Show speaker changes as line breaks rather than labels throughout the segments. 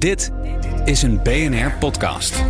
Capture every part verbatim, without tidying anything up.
Dit is een B N R-podcast.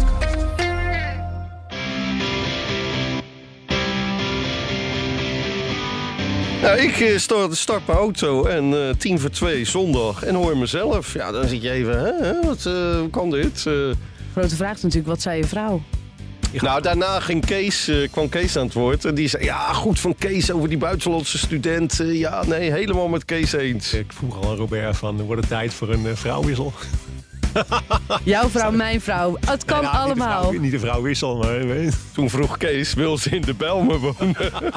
Nou, ik start, start mijn auto en uh, tien voor twee zondag en hoor mezelf. Ja, dan zit je even, hè, wat uh, hoe kan dit? Uh...
Grote vraag is natuurlijk, wat zei je vrouw?
Nou, daarna ging Kees, uh, kwam Kees aan het woord. En die zei, ja, goed van Kees over die buitenlandse student. Uh, ja, nee, helemaal met Kees eens.
Ik vroeg al aan Robert van, wordt het tijd voor een uh, vrouwwissel?
Jouw vrouw, mijn vrouw. Het kan
nee, nou,
allemaal.
Niet de, vrouw, niet de vrouwwissel, maar...
Toen vroeg Kees, wil ze in de Bijlmer wonen?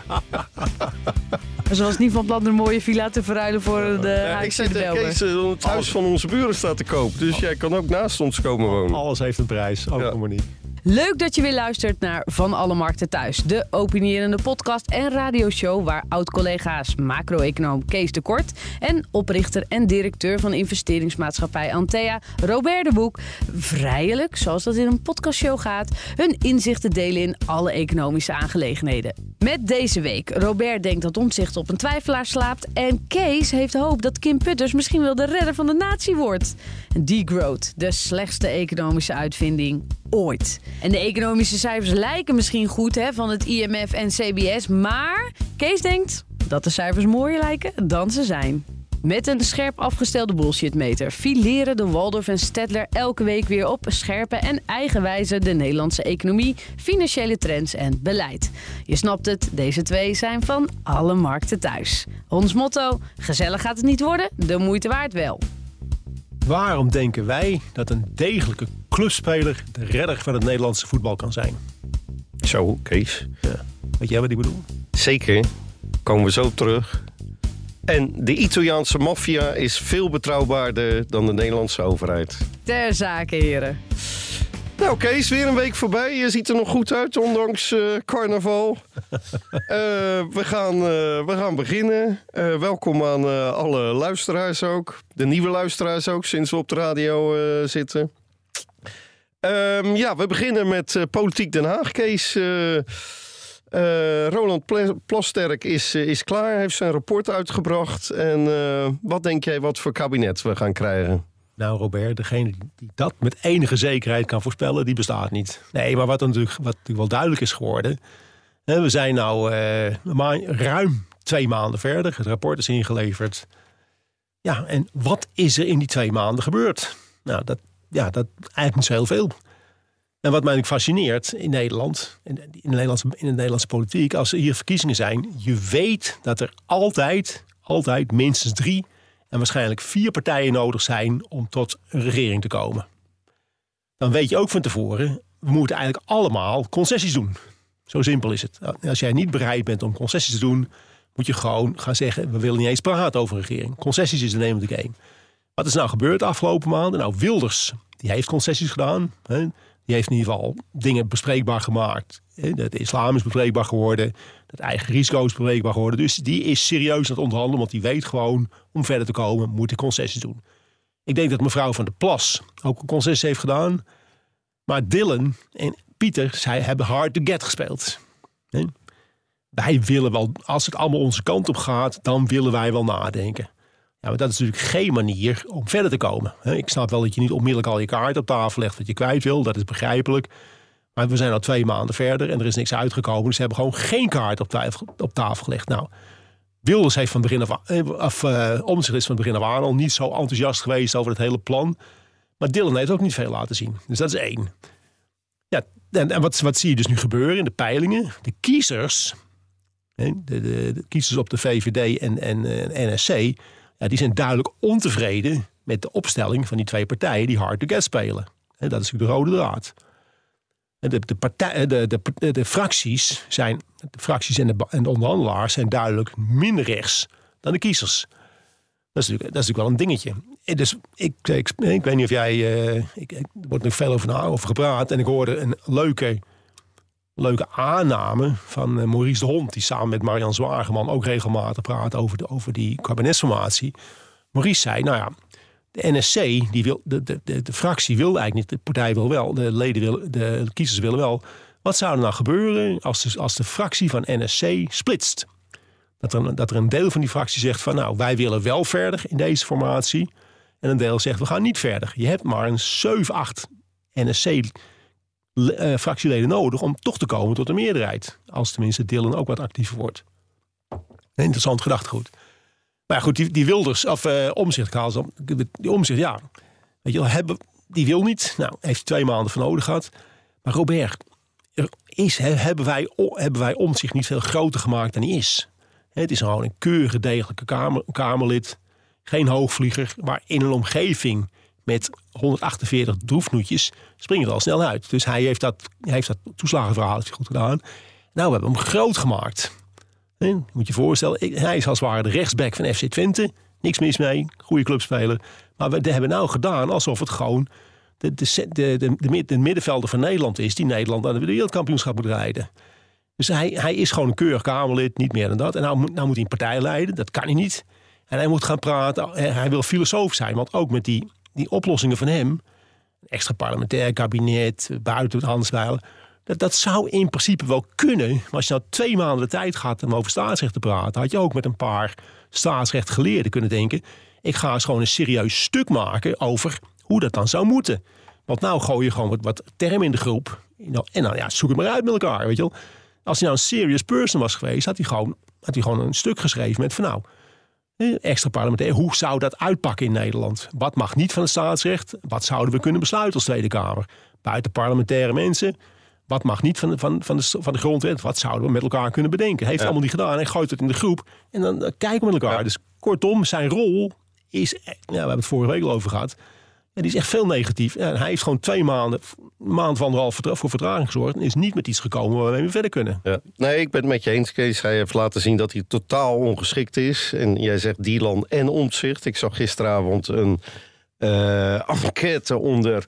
Ze was niet van plan een mooie villa te verruilen voor de
ja,
huis
ik zei
in de
tegen
Bijlmer.
Kees, uh, het huis van onze buren staat te koop. Dus jij kan ook naast ons komen wonen.
Alles heeft een prijs, ook ja. Monique.
Leuk dat je weer luistert naar Van Alle Markten Thuis. De opinierende podcast en radioshow waar oud-collega's macro-econoom Kees de Kort en oprichter en directeur van investeringsmaatschappij Antea, Robert de Boek, vrijelijk, zoals dat in een podcastshow gaat, hun inzichten delen in alle economische aangelegenheden. Met deze week, Robert denkt dat Omtzigt op een twijfelaar slaapt en Kees heeft hoop dat Kim Putters misschien wel de redder van de natie wordt. Degrowth, de slechtste economische uitvinding ooit. En de economische cijfers lijken misschien goed, hè, van het I M F en C B S, maar Kees denkt dat de cijfers mooier lijken dan ze zijn. Met een scherp afgestelde bullshitmeter fileren de Waldorf en Stedtler elke week weer op scherpe en eigenwijze de Nederlandse economie, financiële trends en beleid. Je snapt het, deze twee zijn van alle markten thuis. Ons motto, gezellig gaat het niet worden, de moeite waard wel.
Waarom denken wij dat een degelijke clubspeler de redder van het Nederlandse voetbal kan zijn?
Zo, Kees.
Ja. Weet jij wat ik bedoel?
Zeker. Komen we zo op terug. En de Italiaanse maffia is veel betrouwbaarder dan de Nederlandse overheid.
Ter zake, heren.
Nou, Kees, weer een week voorbij. Je ziet er nog goed uit, ondanks uh, carnaval. uh, we, gaan, uh, we gaan beginnen. Uh, welkom aan uh, alle luisteraars ook. De nieuwe luisteraars ook, sinds we op de radio uh, zitten. Um, ja, we beginnen met uh, Politiek Den Haag, Kees. Uh, uh, Roland Plasterk is, uh, is klaar, heeft zijn rapport uitgebracht. En uh, wat denk jij wat voor kabinet we gaan krijgen?
Nou, Robert, degene die dat met enige zekerheid kan voorspellen, die bestaat niet. Nee, maar wat natuurlijk, wat natuurlijk wel duidelijk is geworden. Hè, we zijn nou uh, maar ruim twee maanden verder. Het rapport is ingeleverd. Ja, en wat is er in die twee maanden gebeurd? Nou, dat, ja, dat eigenlijk niet zo heel veel. En wat mij fascineert in Nederland, in de, Nederlandse, in de Nederlandse politiek, als er hier verkiezingen zijn, je weet dat er altijd, altijd minstens drie en waarschijnlijk vier partijen nodig zijn om tot een regering te komen. Dan weet je ook van tevoren, we moeten eigenlijk allemaal concessies doen. Zo simpel is het. Als jij niet bereid bent om concessies te doen, moet je gewoon gaan zeggen, we willen niet eens praten over een regering. Concessies is de name of the game. Wat is nou gebeurd de afgelopen maanden? Nou, Wilders, die heeft concessies gedaan. Hè? Die heeft in ieder geval dingen bespreekbaar gemaakt. De islam is bespreekbaar geworden. Het eigen risico is bespreekbaar geworden. Dus die is serieus aan het onderhandelen. Want die weet gewoon, om verder te komen, moet hij concessies doen. Ik denk dat mevrouw Van der Plas ook een concessie heeft gedaan. Maar Dylan en Pieter, zij hebben hard to get gespeeld. Nee? Wij willen wel, als het allemaal onze kant op gaat, dan willen wij wel nadenken. Ja, maar dat is natuurlijk geen manier om verder te komen. Ik snap wel dat je niet onmiddellijk al je kaart op tafel legt wat je kwijt wil. Dat is begrijpelijk. Maar we zijn al twee maanden verder en er is niks uitgekomen. Dus ze hebben gewoon geen kaart op tafel, op tafel gelegd. Nou, Wilders heeft van begin af aan, of uh, Omtzigt is van begin af aan al niet zo enthousiast geweest over het hele plan. Maar Dylan heeft ook niet veel laten zien. Dus dat is één. Ja, en en wat, wat zie je dus nu gebeuren in de peilingen? De kiezers, de, de, de kiezers op de V V D en, en uh, N S C, ja, die zijn duidelijk ontevreden met de opstelling van die twee partijen die hard to get spelen. En dat is natuurlijk de rode draad. De, de, partij, de, de, de, de fracties zijn, de fracties en de, en de onderhandelaars zijn duidelijk minder rechts dan de kiezers. Dat is natuurlijk, dat is natuurlijk wel een dingetje. Dus ik, ik, ik weet niet of jij, uh, ik, er wordt nog veel over, over gepraat en ik hoorde een leuke, leuke aanname van uh, Maurice de Hond, die samen met Marian Zwageman ook regelmatig praat over, de, over die kabinetsformatie. Maurice zei, nou ja, de N S C, die wil, de, de, de, de fractie wil eigenlijk niet, de partij wil wel, de leden willen, de kiezers willen wel. Wat zou er nou gebeuren als de, als de fractie van N S C splitst? Dat er, dat er een deel van die fractie zegt van, nou, wij willen wel verder in deze formatie. En een deel zegt, we gaan niet verder. Je hebt maar een zeven, acht N S C-fractieleden nodig om toch te komen tot een meerderheid. Als tenminste Dhillon ook wat actiever wordt. Een interessant gedachtegoed. Maar goed, die, die Wilders, of uh, Omtzigt, die Omtzigt, ja, weet je wel, hebben, die wil niet. Nou, heeft twee maanden voor nodig gehad. Maar Robert, er is, he, hebben, wij, hebben wij Omtzigt niet veel groter gemaakt dan hij is. Het is gewoon een keurige, degelijke kamer, kamerlid. Geen hoogvlieger, maar in een omgeving met honderdachtenveertig droefnoetjes springen er al snel uit. Dus hij heeft dat, hij heeft dat toeslagenverhaal goed gedaan. Nou, we hebben hem groot gemaakt. Je moet je voorstellen, hij is als het ware de rechtsback van F C Twente. Niks mis mee, goede clubspeler. Maar we hebben nou gedaan alsof het gewoon de, de, de, de, de middenvelder van Nederland is... die Nederland aan de wereldkampioenschap moet rijden. Dus hij, hij is gewoon een keurig Kamerlid, niet meer dan dat. En nou, nou moet hij een partij leiden, dat kan hij niet. En hij moet gaan praten, hij wil filosoof zijn. Want ook met die, die oplossingen van hem... extra parlementair kabinet, buiten het handelsbijlen... Dat, dat zou in principe wel kunnen. Maar als je nou twee maanden de tijd gaat om over staatsrecht te praten... had je ook met een paar staatsrechtgeleerden kunnen denken... ik ga eens gewoon een serieus stuk maken over hoe dat dan zou moeten. Want nou gooi je gewoon wat, wat termen in de groep. En dan ja, zoek het maar uit met elkaar, weet je wel. Als hij nou een serious person was geweest... had hij gewoon, had hij gewoon een stuk geschreven met van nou... extra parlementair, hoe zou dat uitpakken in Nederland? Wat mag niet van het staatsrecht? Wat zouden we kunnen besluiten als Tweede Kamer? Buiten parlementaire mensen... Wat mag niet van de, van, van, de, van de grondwet? Wat zouden we met elkaar kunnen bedenken? Heeft ja. allemaal niet gedaan. Hij gooit het in de groep. En dan uh, kijken we met elkaar. Ja. Dus kortom, zijn rol is... Ja, we hebben het vorige week al over gehad. Ja, die is echt veel negatief. Ja, hij heeft gewoon twee maanden... een maand van anderhalf voor vertraging gezorgd... en is niet met iets gekomen waarmee we verder kunnen. Ja.
Nee, ik ben het met je eens, Kees. Hij heeft laten zien dat hij totaal ongeschikt is. En jij zegt Dhillon en Omtzigt. Ik zag gisteravond een uh, enquête onder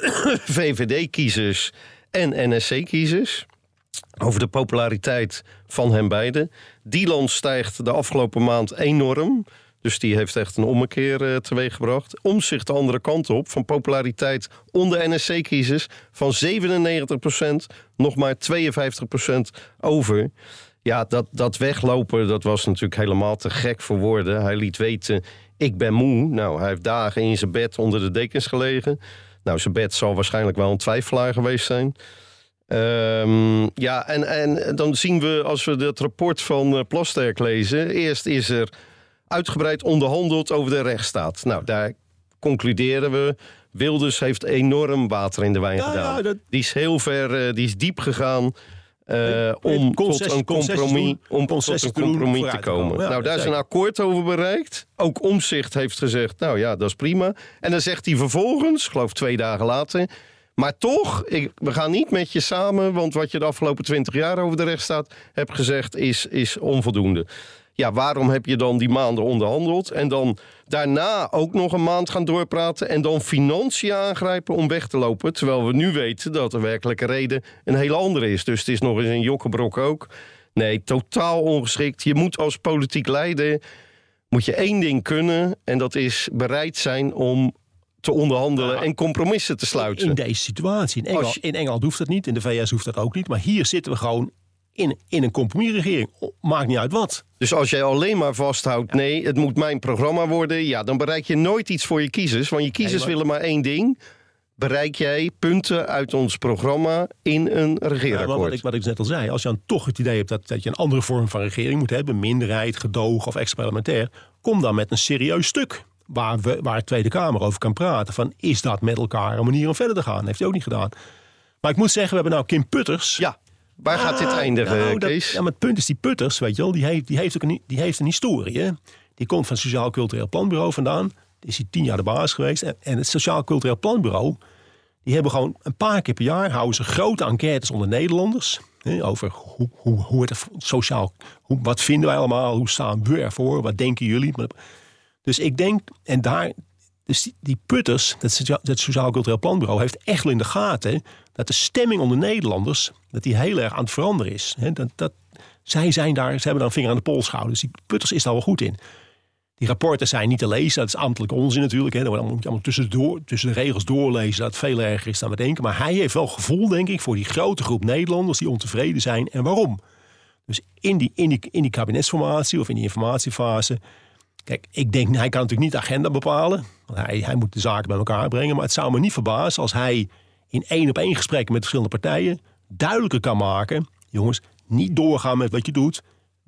V V D-kiezers... en N S C-kiezers over de populariteit van hen beiden. Dhillon stijgt de afgelopen maand enorm. Dus die heeft echt een ommekeer uh, teweeggebracht. Omtzigt de andere kant op, van populariteit onder N S C-kiezers... van zevenennegentig procent nog maar tweeënvijftig procent over. Ja, dat, dat weglopen, dat was natuurlijk helemaal te gek voor woorden. Hij liet weten, ik ben moe. Nou, hij heeft dagen in zijn bed onder de dekens gelegen... Nou, zijn bed zal waarschijnlijk wel een twijfelaar geweest zijn. Um, ja, en, en dan zien we, als we het rapport van uh, Plasterk lezen... eerst is er uitgebreid onderhandeld over de rechtsstaat. Nou, daar concluderen we... Wilders heeft enorm water in de wijn ja, gedaan. Ja, dat... Die is heel ver, uh, die is diep gegaan... Uh, om tot een compromis, om tot een compromis te komen. Ja, nou, daar is een akkoord over bereikt. Ook Omtzigt heeft gezegd, nou ja, dat is prima. En dan zegt hij vervolgens, geloof twee dagen later... maar toch, ik, we gaan niet met je samen... want wat je de afgelopen twintig jaar over de rechtsstaat hebt gezegd... is, is onvoldoende. Ja, waarom heb je dan die maanden onderhandeld... en dan daarna ook nog een maand gaan doorpraten... en dan financiën aangrijpen om weg te lopen... terwijl we nu weten dat de werkelijke reden een hele andere is. Dus het is nog eens een jokkenbrok ook. Nee, totaal ongeschikt. Je moet als politiek leider moet je één ding kunnen... en dat is bereid zijn om te onderhandelen ja, en compromissen te sluiten.
In deze situatie. In Engeland, je... in Engeland hoeft dat niet, in de V S hoeft dat ook niet... maar hier zitten we gewoon... In, in een compromisregering. Maakt niet uit wat.
Dus als jij alleen maar vasthoudt... Ja. nee, het moet mijn programma worden... ja, dan bereik je nooit iets voor je kiezers. Want je kiezers nee, maar... willen maar één ding. Bereik jij punten uit ons programma in een regeerakkoord. Ja,
wat, ik, wat ik net al zei. Als je dan toch het idee hebt dat, dat je een andere vorm van regering moet hebben... minderheid, gedoog of extra parlementair... kom dan met een serieus stuk... Waar, we, waar de Tweede Kamer over kan praten. Van, is dat met elkaar een manier om verder te gaan? Dat heeft hij ook niet gedaan. Maar ik moet zeggen, we hebben nou Kim Putters...
Ja. Waar gaat dit eindigen, nou, dat, Kees?
Ja, maar het punt is, die Putters, weet je wel, die heeft, die heeft, ook een, die heeft een historie. Hè? Die komt van het Sociaal Cultureel Planbureau vandaan. Die is hij tien jaar de baas geweest. En, en het Sociaal Cultureel Planbureau, die hebben gewoon een paar keer per jaar... houden ze grote enquêtes onder Nederlanders. Hè, over hoe, hoe, hoe het sociaal... Hoe, wat vinden wij allemaal? Hoe staan we ervoor? Wat denken jullie? Dus ik denk, en daar... Dus die, die Putters, het Sociaal Cultureel Planbureau... heeft echt wel in de gaten dat de stemming onder Nederlanders... dat die heel erg aan het veranderen is. He, dat, dat, zij zijn daar, ze hebben daar een vinger aan de pols gehouden. Dus die Putters is daar wel goed in. Die rapporten zijn niet te lezen. Dat is ambtelijk onzin natuurlijk. He. Dan moet je allemaal tussen de, door, tussen de regels doorlezen... dat het veel erger is dan we denken. Maar hij heeft wel gevoel, denk ik... voor die grote groep Nederlanders die ontevreden zijn. En waarom? Dus in die, in die, in die kabinetsformatie of in die informatiefase... Kijk, ik denk, hij kan natuurlijk niet de agenda bepalen. Want hij, hij moet de zaken bij elkaar brengen. Maar het zou me niet verbazen als hij in één op één gesprekken met verschillende partijen duidelijker kan maken. Jongens, niet doorgaan met wat je doet.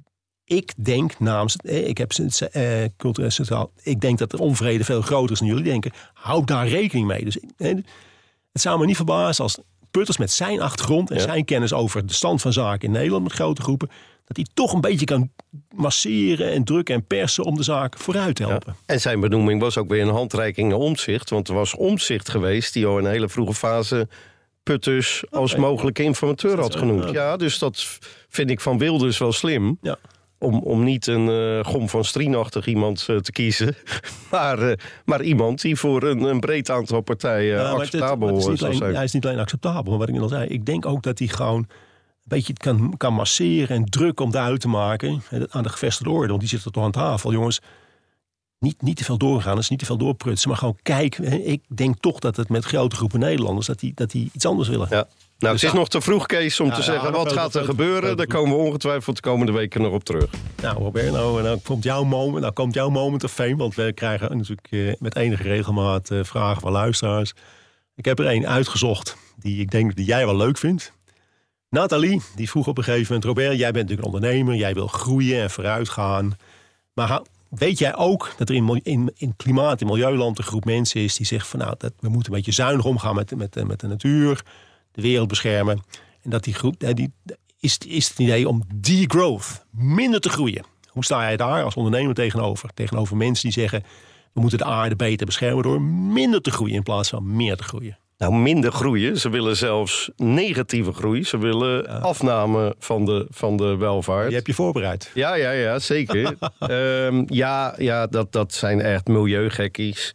Ik denk namens, ik heb uh, cultureel centraal, ik denk dat de onvrede veel groter is dan jullie denken. Houd daar rekening mee. Dus uh, het zou me niet verbazen als Putters met zijn achtergrond en ja. zijn kennis over de stand van zaken in Nederland met grote groepen, dat hij toch een beetje kan masseren en drukken en persen om de zaak vooruit te helpen.
Ja. En zijn benoeming was ook weer een handreiking naar Omtzigt, want er was Omtzigt geweest die al in een hele vroege fase Putters als okay. mogelijke informateur had genoemd. Ja, dus dat vind ik van Wilders wel slim. Ja. Om, om niet een uh, Gom van Strienachtig iemand uh, te kiezen. Maar, uh, maar iemand die voor een, een breed aantal partijen ja, acceptabel het, het, het is.
Hij is niet alleen acceptabel, maar wat ik al zei. Ik denk ook dat hij gewoon een beetje kan, kan masseren en drukken om duidelijk te maken. Aan de gevestigde orde, want die zit er toch aan tafel. Jongens, niet, niet te veel doorgaan, dus niet te veel doorprutsen. Maar gewoon kijk, ik denk toch dat het met grote groepen Nederlanders, dat die, dat die iets anders willen.
Ja. Nou, dus het is nog te vroeg, Kees, om ja, te ja, zeggen wat gaat er gebeuren. Daar komen we ongetwijfeld de komende weken nog op terug.
Nou, Robert, nou, nou, komt, jouw moment, nou komt jouw moment of fame. Want we krijgen natuurlijk uh, met enige regelmaat uh, vragen van luisteraars. Ik heb er één uitgezocht die ik denk dat jij wel leuk vindt. Nathalie, die vroeg op een gegeven moment: Robert, jij bent natuurlijk een ondernemer. Jij wil groeien en vooruit gaan. Maar weet jij ook dat er in, in, in klimaat- en milieuland een groep mensen is die zegt van nou, dat we moeten een beetje zuinig omgaan met, met, met de natuur, de wereld beschermen. En dat die groep, die, is, is het idee om degrowth, minder te groeien. Hoe sta jij daar als ondernemer tegenover? Tegenover mensen die zeggen, we moeten de aarde beter beschermen door minder te groeien in plaats van meer te groeien.
Nou, minder groeien. Ze willen zelfs negatieve groei. Ze willen ja. afname van de, van de welvaart.
Die heb je voorbereid.
Ja, ja, ja, zeker. um, ja, ja dat, dat zijn echt milieugekkies.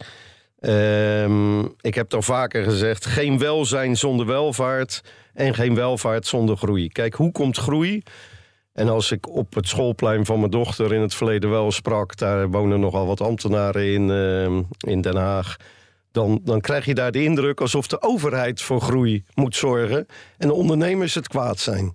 Um, ik heb het al vaker gezegd, geen welzijn zonder welvaart en geen welvaart zonder groei. Kijk, hoe komt groei? En als ik op het schoolplein van mijn dochter in het verleden wel sprak, daar wonen nogal wat ambtenaren in, uh, in Den Haag, dan, dan krijg je daar de indruk alsof de overheid voor groei moet zorgen en de ondernemers het kwaad zijn.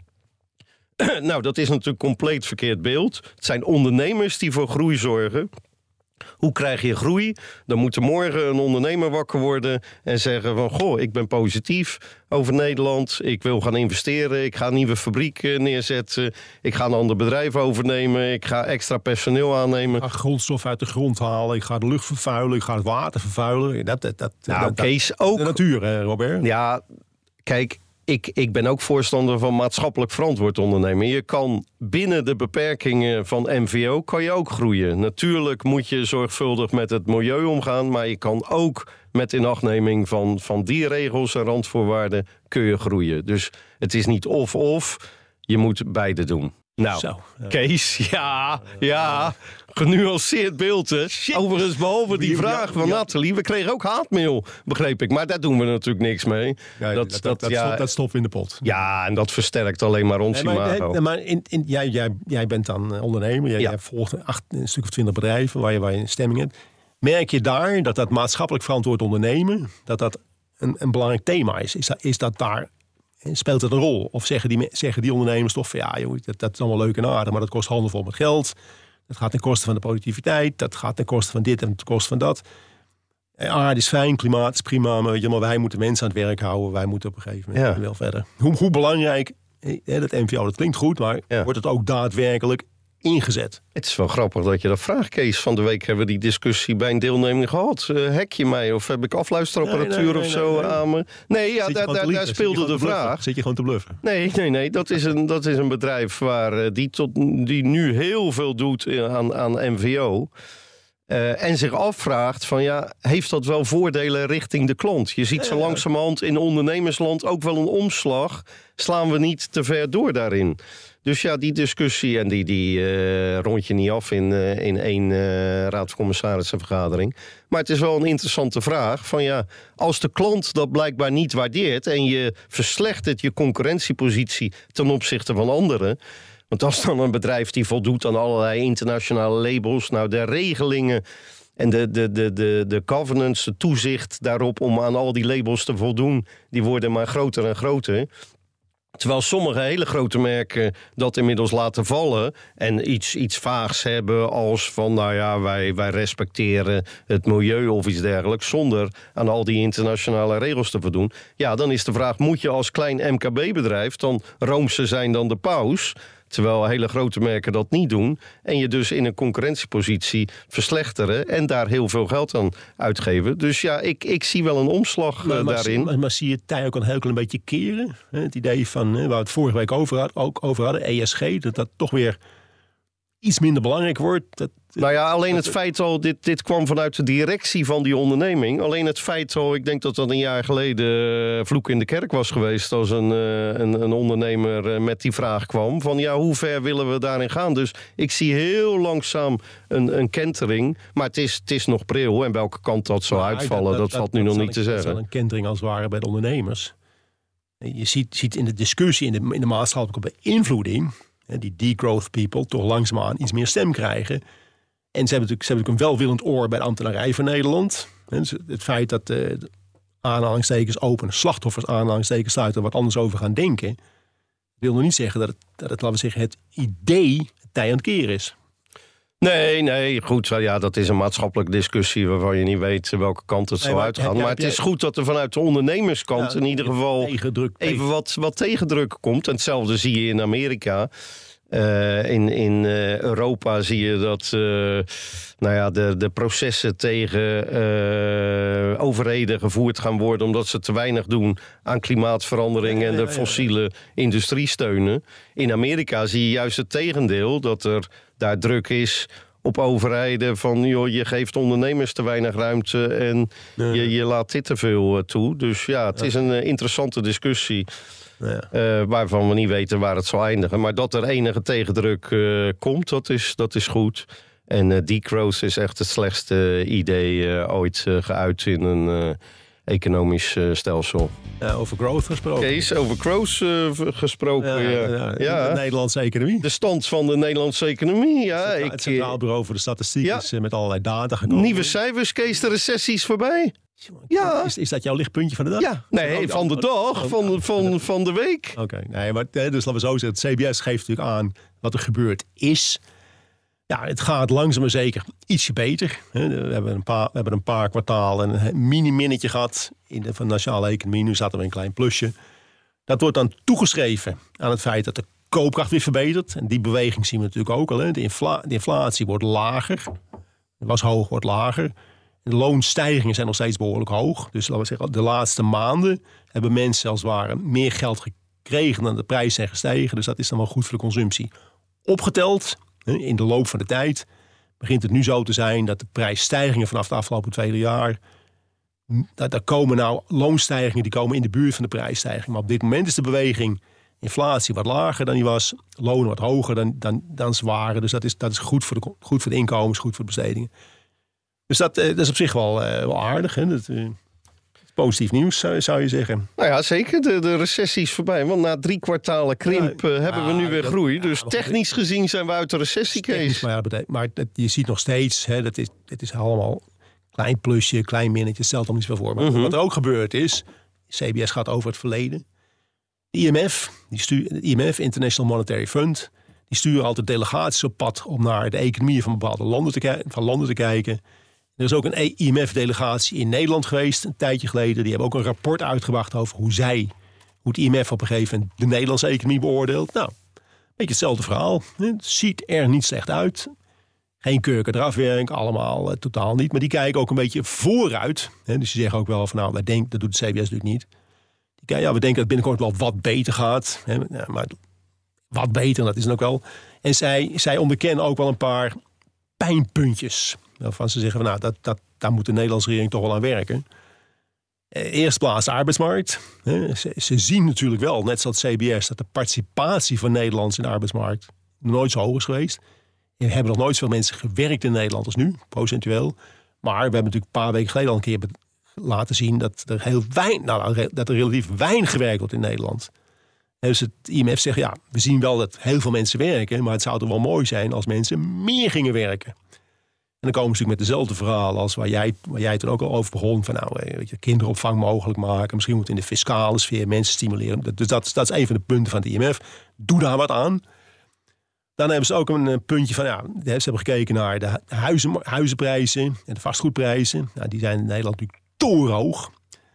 Nou, dat is natuurlijk een compleet verkeerd beeld. Het zijn ondernemers die voor groei zorgen. Hoe krijg je groei? Dan moet er morgen een ondernemer wakker worden en zeggen van, goh, ik ben positief over Nederland. Ik wil gaan investeren. Ik ga een nieuwe fabriek neerzetten. Ik ga een ander bedrijf overnemen. Ik ga extra personeel aannemen.
Ik ga grondstof uit de grond halen. Ik ga de lucht vervuilen. Ik ga het water vervuilen. Dat, dat, dat,
nou,
dat,
Kees, ook
de natuur, hè, Robert?
Ja, kijk, Ik, ik ben ook voorstander van maatschappelijk verantwoord ondernemen. Je kan binnen de beperkingen van M V O kan je ook groeien. Natuurlijk moet je zorgvuldig met het milieu omgaan, maar je kan ook met inachtneming van, van die regels en randvoorwaarden kun je groeien. Dus het is niet of-of, je moet beide doen. Nou,
Zo, ja.
Kees, ja, ja, genuanceerd beeld, hè. Overigens, behalve die vraag van ja. Nathalie, we kregen ook haatmail, begreep ik. Maar daar doen we natuurlijk niks mee.
Ja, dat, dat, dat, dat, ja, stop, dat stopt in de pot.
Ja, en dat versterkt alleen maar ons
nee, maar,
imago.
Nee, maar in, in, jij, jij, jij bent dan ondernemer, jij, ja. jij volgt acht, een stuk of twintig bedrijven waar je, waar je een stemming hebt. Merk je daar dat dat maatschappelijk verantwoord ondernemen, dat dat een, een belangrijk thema is? Is dat, is dat daar... Speelt het een rol? Of zeggen die, zeggen die ondernemers toch van ja, joh, dat, dat is allemaal leuk en aardig, maar dat kost handenvol met geld. Dat gaat ten koste van de productiviteit. Dat gaat ten koste van dit en ten koste van dat. Aarde is fijn, klimaat is prima, maar, weet je, maar wij moeten mensen aan het werk houden. Wij moeten op een gegeven moment ja. wel verder. Hoe, hoe belangrijk, hè, dat M V O, dat klinkt goed, maar ja. wordt het ook daadwerkelijk ingezet?
Het is wel grappig dat je dat vraagt, Kees. Van de week hebben we die discussie bij een deelneming gehad. Uh, hack je mij of heb ik afluisterapparatuur nee, nee, nee, of zo nee, nee. aan me? Nee, ja, daar, daar, daar speelde de vraag.
Zit je gewoon te bluffen?
Nee, nee, nee. Dat is een, dat is een bedrijf waar, uh, die, tot, die nu heel veel doet aan, aan M V O. Uh, en zich afvraagt van ja, heeft dat wel voordelen richting de klant? Je ziet zo langzamerhand in ondernemersland ook wel een omslag. Slaan we niet te ver door daarin? Dus ja, die discussie en die, die uh, rond je niet af in, uh, in één uh, raad van commissarissenvergadering. Maar het is wel een interessante vraag van ja, als de klant dat blijkbaar niet waardeert en je verslechtert je concurrentiepositie ten opzichte van anderen. Want als dan een bedrijf die voldoet aan allerlei internationale labels, nou de regelingen en de, de, de, de, de governance, de toezicht daarop om aan al die labels te voldoen, die worden maar groter en groter. Terwijl sommige hele grote merken dat inmiddels laten vallen en iets, iets vaags hebben als van, nou ja, wij, wij respecteren het milieu of iets dergelijks, zonder aan al die internationale regels te voldoen. Ja, dan is de vraag, moet je als klein M K B-bedrijf dan roomser zijn dan de paus? Terwijl hele grote merken dat niet doen. En je dus in een concurrentiepositie verslechteren en daar heel veel geld aan uitgeven. Dus ja, ik, ik zie wel een omslag
maar,
uh,
maar,
daarin.
Maar, maar zie je het tij ook een heel klein beetje keren? Het idee van, waar we het vorige week over, had, ook over hadden, E S G, dat dat toch weer iets minder belangrijk wordt. Dat,
Nou ja, alleen het feit al, dit, dit kwam vanuit de directie van die onderneming. Alleen het feit al, ik denk dat dat een jaar geleden vloek in de kerk was geweest als een, een, een ondernemer met die vraag kwam. Van ja, hoe ver willen we daarin gaan? Dus ik zie heel langzaam een, een kentering. Maar het is, het is nog pril en welke kant dat zal
maar
uitvallen, dat, dat, dat valt nu
dat
nog niet
een,
te zeggen.
Dat is wel een kentering als het ware bij de ondernemers. Je ziet, ziet in de discussie, in de, in de maatschappelijke beïnvloeding, die degrowth people toch langzaamaan iets meer stem krijgen. En ze hebben natuurlijk, ze hebben natuurlijk een welwillend oor bij de ambtenarij van Nederland. Dus het feit dat de, de aanhalingstekens open, slachtoffers aanhalingstekens sluiten, wat anders over gaan denken, wil nog niet zeggen dat het, dat het, laten we zeggen, het idee tij aan het keren is.
Nee, nee, goed. Ja, dat is een maatschappelijke discussie waarvan je niet weet welke kant het
Nee,
zal
maar
uitgaan.
heb jij-
Maar
heb
het is
jij-
goed dat er vanuit de ondernemerskant
Ja,
in ieder geval
tegendruk,
even wat, wat tegendruk komt. En hetzelfde zie je in Amerika. Uh, in in uh, Europa zie je dat uh, nou ja, de, de processen tegen uh, overheden gevoerd gaan worden omdat ze te weinig doen aan klimaatverandering en de fossiele industrie steunen. In Amerika zie je juist het tegendeel, dat er daar druk is op overheden van, joh, je geeft ondernemers te weinig ruimte en
Nee.
je, je laat dit te veel uh, toe. Dus ja, het is een uh, interessante discussie.
Ja.
Uh, waarvan we niet weten waar het zal eindigen. Maar dat er enige tegendruk uh, komt, dat is, dat is goed. En uh, degrowth is echt het slechtste idee uh, ooit uh, geuit in een uh, economisch uh, stelsel.
Ja, over growth gesproken.
Kees, over growth uh, gesproken.
Ja,
Ja,
ja,
ja.
De Nederlandse economie.
De stand van de Nederlandse economie. Ja,
het
ik,
Centraal Bureau voor de Statistiek
ja.
is uh, met allerlei data gekomen.
Nieuwe cijfers, Kees, de recessie is voorbij. Ja.
Is, is dat jouw lichtpuntje van de dag?
Ja, nee, van de dag, van de, van, van de week.
Oké, okay. nee, maar dus laten we zo zeggen, het C B S geeft natuurlijk aan wat er gebeurd is. Ja, het gaat langzaam maar zeker ietsje beter. We hebben een paar, we hebben een paar kwartalen een mini-minnetje gehad in de, van de nationale economie. Nu zaten we een klein plusje. Dat wordt dan toegeschreven aan het feit dat de koopkracht weer verbetert. En die beweging zien we natuurlijk ook al. Hè. De, infla, de inflatie wordt lager. Het was hoog, wordt lager. De loonstijgingen zijn nog steeds behoorlijk hoog. Dus laten we zeggen, de laatste maanden hebben mensen als het ware meer geld gekregen dan de prijzen zijn gestegen. Dus dat is dan wel goed voor de consumptie. Opgeteld, in de loop van de tijd, begint het nu zo te zijn dat de prijsstijgingen vanaf de afgelopen twee drie jaar, dat, daar komen nou loonstijgingen die komen in de buurt van de prijsstijging. Maar op dit moment is de beweging inflatie wat lager dan die was, lonen wat hoger dan, dan, dan ze waren. Dus dat is, dat is goed, voor de, goed voor de inkomens, goed voor de bestedingen. Dus dat, dat is op zich wel, uh, wel aardig. Hè? Dat, uh, positief nieuws, zou, zou je zeggen.
Nou ja, zeker. De, de recessie is voorbij. Want na drie kwartalen krimp uh, hebben
ah,
we nu weer
dat,
groei. Dus
ja,
technisch gezien zijn we uit de recessie, Kees.
Maar, ja, betekent, maar dat, je ziet nog steeds, hè, dat is, het is allemaal klein plusje, klein minnetje. Het stelt om iets voor. Maar mm-hmm. Wat er ook gebeurd is, C B S gaat over het verleden. De I M F, die stuur, de I M F, International Monetary Fund, die sturen altijd delegaties op pad om naar de economieën van bepaalde landen te, ki- van landen te kijken. Er is ook een I M F-delegatie in Nederland geweest, een tijdje geleden. Die hebben ook een rapport uitgebracht over hoe zij, hoe het I M F op een gegeven moment de Nederlandse economie beoordeelt. Nou, een beetje hetzelfde verhaal. Het ziet er niet slecht uit. Geen kurken erafwerk, allemaal uh, totaal niet. Maar die kijken ook een beetje vooruit. Hè? Dus die zeggen ook wel van, nou, wij denken, dat doet de C B S natuurlijk niet. Die kijken, ja, we denken dat binnenkort wel wat beter gaat. Hè? Ja, maar wat beter, dat is het ook wel. En zij, zij onderkennen ook wel een paar pijnpuntjes. Waarvan ze zeggen, van, nou, dat, dat, daar moet de Nederlandse regering toch wel aan werken. Eerst plaats de arbeidsmarkt. Ze, ze zien natuurlijk wel, net zoals het C B S, dat de participatie van Nederlanders in de arbeidsmarkt nooit zo hoog is geweest. Er hebben nog nooit zoveel mensen gewerkt in Nederland als nu, procentueel. Maar we hebben natuurlijk een paar weken geleden al een keer laten zien dat er, heel weinig, nou, dat er relatief weinig gewerkt wordt in Nederland. Dus het I M F zegt, ja, we zien wel dat heel veel mensen werken, maar het zou toch wel mooi zijn als mensen meer gingen werken. En dan komen ze natuurlijk met dezelfde verhalen als waar jij, waar jij toen ook al over begon. Van nou, weet je, kinderopvang mogelijk maken. Misschien moet in de fiscale sfeer mensen stimuleren. Dus dat, dat is een van de punten van het I M F. Doe daar wat aan. Dan hebben ze ook een puntje van, ja, ze hebben gekeken naar de huizen, huizenprijzen en de vastgoedprijzen. Nou, die zijn in Nederland natuurlijk torenhoog.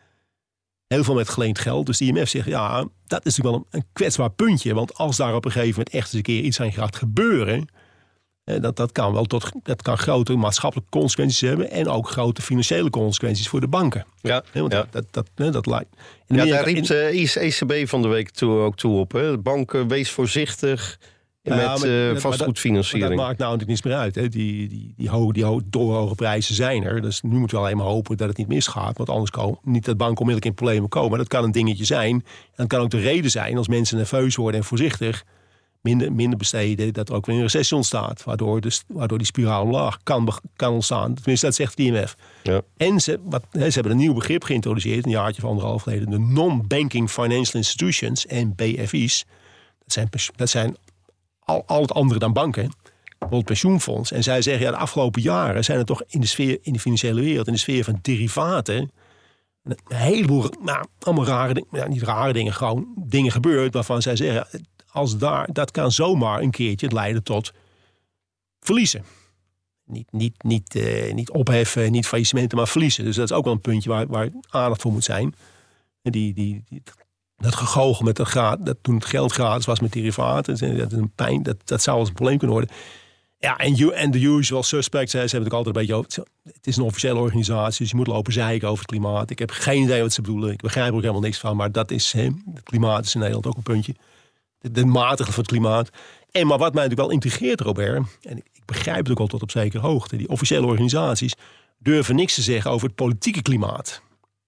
Heel veel met geleend geld. Dus de I M F zegt, ja, dat is natuurlijk wel een, een kwetsbaar puntje. Want als daar op een gegeven moment echt eens een keer iets aan gaat gebeuren, dat, dat kan wel tot, dat kan grote maatschappelijke consequenties hebben en ook grote financiële consequenties voor de banken. Ja, He, want ja. dat, dat, dat, dat lijkt.
Ja, daar riep de E C B van de week toe, ook toe op. Hè. De banken, wees voorzichtig. Ja, met maar, uh, vastgoedfinanciering.
Dat, dat maakt nou natuurlijk niets meer uit. Hè. Die, die, die, hoge, die hoge, doorhoge prijzen zijn er. Dus nu moeten we alleen maar hopen dat het niet misgaat. Want anders komen niet dat banken onmiddellijk in problemen komen. Maar dat kan een dingetje zijn. En dat kan ook de reden zijn als mensen nerveus worden en voorzichtig minder, minder besteden. Dat er ook weer een recessie ontstaat. Waardoor, dus, waardoor die spiraal omlaag kan, kan ontstaan. Tenminste, dat zegt de I M F. Ja. En ze, wat, ze hebben een nieuw begrip geïntroduceerd. Een jaartje of anderhalf geleden. De Non-Banking Financial Institutions. En B F I's. Dat zijn, dat zijn Al, al het andere dan banken, bijvoorbeeld pensioenfonds. En zij zeggen, ja, de afgelopen jaren zijn er toch in de sfeer, in de financiële wereld, in de sfeer van derivaten, een heleboel, nou, allemaal rare dingen, ja, niet rare dingen, gewoon dingen gebeurd waarvan zij zeggen, als daar, dat kan zomaar een keertje leiden tot verliezen. Niet, niet, niet, uh, niet opheffen, niet faillissementen, maar verliezen. Dus dat is ook wel een puntje waar, waar aandacht voor moet zijn. En die, die, die Dat gegoochel met de graad, dat toen het geld gratis was met derivaten, dat is een pijn, dat, dat zou als een probleem kunnen worden. Ja, en, you, en the usual suspects, ze hebben het altijd een beetje over. Het is een officiële organisatie, dus je moet lopen zeiken over het klimaat. Ik heb geen idee wat ze bedoelen. Ik begrijp er ook helemaal niks van, maar dat is, hè, het klimaat is in Nederland ook een puntje. De, de matiging van het klimaat. En maar wat mij natuurlijk wel intrigeert, Robert, en ik, ik begrijp het ook al tot op zekere hoogte, die officiële organisaties durven niks te zeggen over het politieke klimaat.